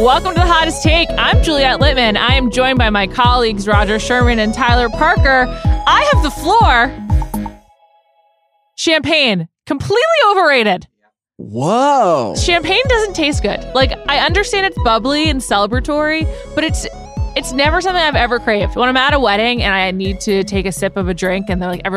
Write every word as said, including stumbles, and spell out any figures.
Welcome to The Hottest Take. I'm Juliette Littman. I am joined by my colleagues Roger Sherman and Tyler Parker. I have the floor. Champagne, completely overrated. Whoa. Champagne doesn't taste good. Like, I understand it's bubbly and celebratory, but it's it's never something I've ever craved. When I'm at a wedding and I need to take a sip of a drink and they're like, everyone's